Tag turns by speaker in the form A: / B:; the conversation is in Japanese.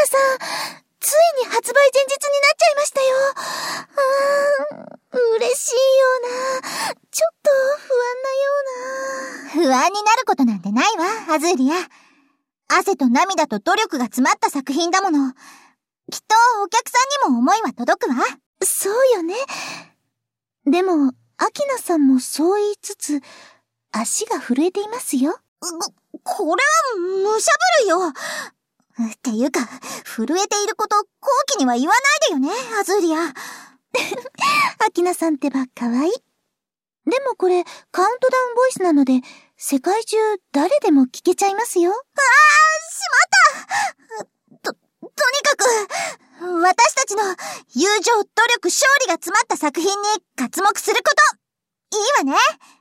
A: さん、ついに発売前日になっちゃいましたよ。嬉しいような、ちょっと不安なような。
B: 不安になることなんてないわ、アズーリア。汗と涙と努力が詰まった作品だもの。きっとお客さんにも思いは届くわ。
A: そうよね。でも、アキナさんもそう言いつつ、足が震えていますよ。
B: これはむしゃぶるよ。っていうか、震えていること、後期には言わないでよね、アズーリア。
A: アキナさんってば可愛い。でもこれ、カウントダウンボイスなので、世界中誰でも聞けちゃいますよ。
B: しまった。とにかく、私たちの友情、努力、勝利が詰まった作品に刮目すること。いいわね。